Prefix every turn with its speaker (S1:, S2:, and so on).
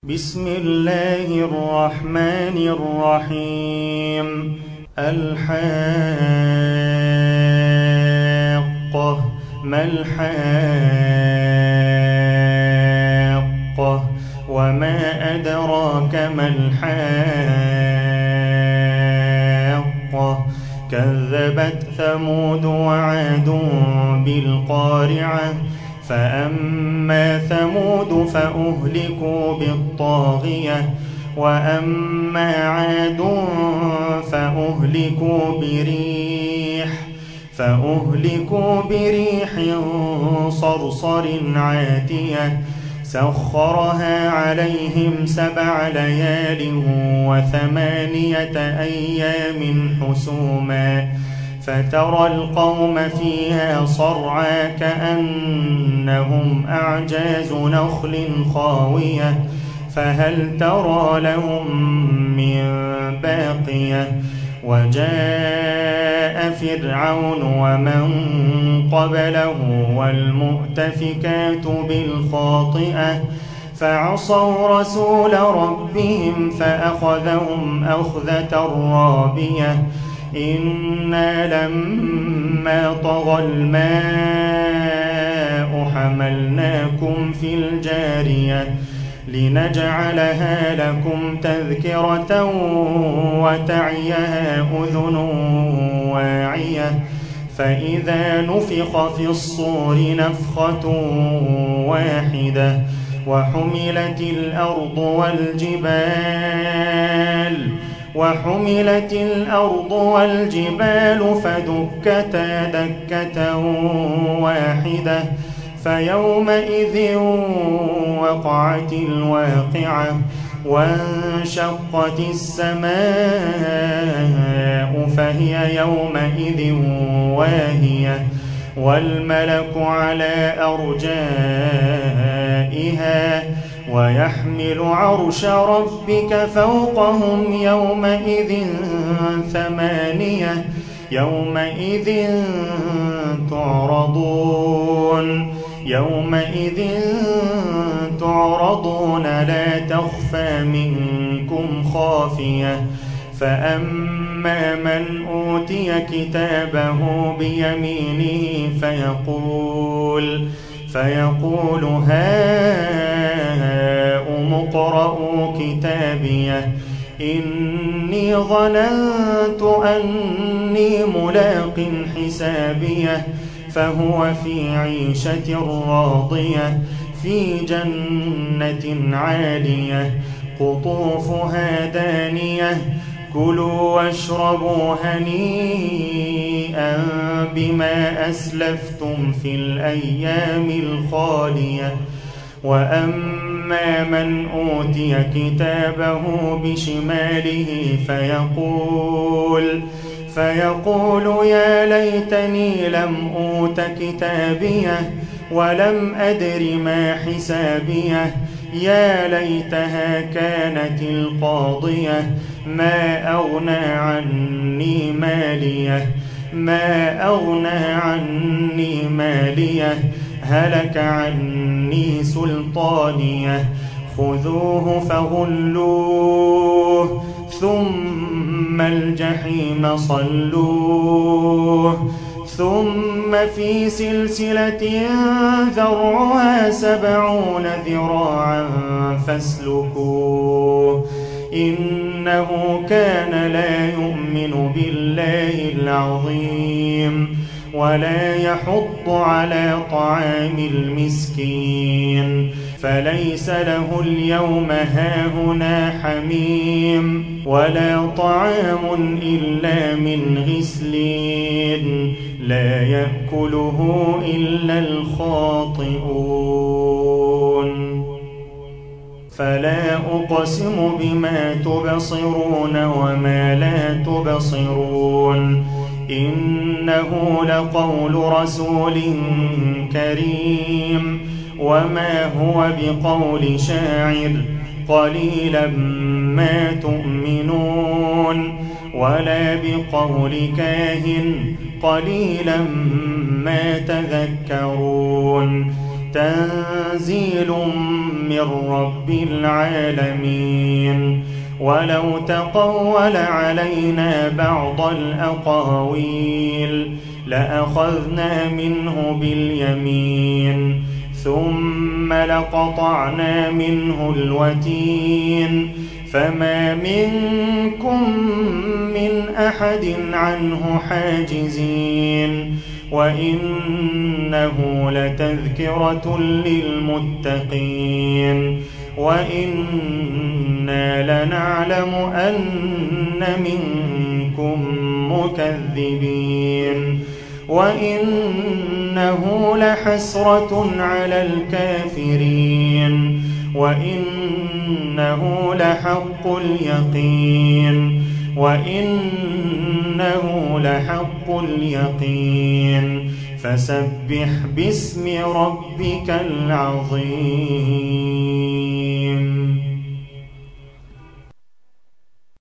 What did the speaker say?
S1: بسم الله الرحمن الرحيم. الحاقة ما الحاقة وما أدراك ما الحاقة كذبت ثمود وعاد بالقارعة فأما ثمود فأهلكوا بالطاغية وأما عاد فأهلكوا بريح صرصر عاتية سخرها عليهم 7 ليال و8 أيام حسوما فترى القوم فيها صرعى كأنهم أعجاز نخل خاوية فهل ترى لهم من باقية وجاء فرعون ومن قبله والمؤتفكات بالخاطئة فعصوا رسول ربهم فأخذهم أخذة رابية إنا لما طغى الماء حملناكم في الجارية لنجعلها لكم تذكرة وتعيها أذن واعية فإذا نفخ في الصور نفخة واحدة وحملت الأرض والجبال فدكتا دكة واحدة فيومئذ وقعت الواقعة وانشقت السماء فهي يومئذ واهية والملك على أرجائها ويحمل عرش ربك فوقهم يومئذ 8 يومئذ تعرضون لا تخفى منكم خافية فأما من أوتي كتابه بيمينه فيقول هاؤم اقرءوا كتابيه إني ظننت أني ملاق حسابيه فهو في عيشة راضية في جنة عالية قطوفها دانية كلوا واشربوا هنيئا بما أسلفتم في الأيام الخالية وأما من أوتي كتابه بشماله فيقول يا ليتني لم أوت كتابيه ولم أدر ما حسابيه يا ليتها كانت القاضية ما أغنى عني ماليه هلك عني سلطانيه خذوه فغلوه ثم الجحيم صلوه ثم في سلسلة ذرعها 70 ذراعا فاسلكوه إنه كان لا يؤمن بالله العظيم ولا يحض على طعام المسكين فليس له اليوم هاهنا حميم ولا طعام إلا من غسلين لا يأكله إلا الخاطئون فلا أقسم بما تبصرون وما لا تبصرون إنه لقول رسول كريم وما هو بقول شاعر قليلا ما تؤمنون ولا بقول كاهن قليلا ما تذكرون تنزيل من رب العالمين. ولو تقول علينا بعض الأقاويل لأخذنا منه باليمين ثم لقطعنا منه الوتين فما منكم من أحد عنه حاجزين. وإنه لتذكرة للمتقين وإنا لنعلم أن منكم مكذبين وإنه لحسرة على الكافرين وإنه لحق اليقين وإنه لحق اليقين. فسبح باسم ربك العظيم.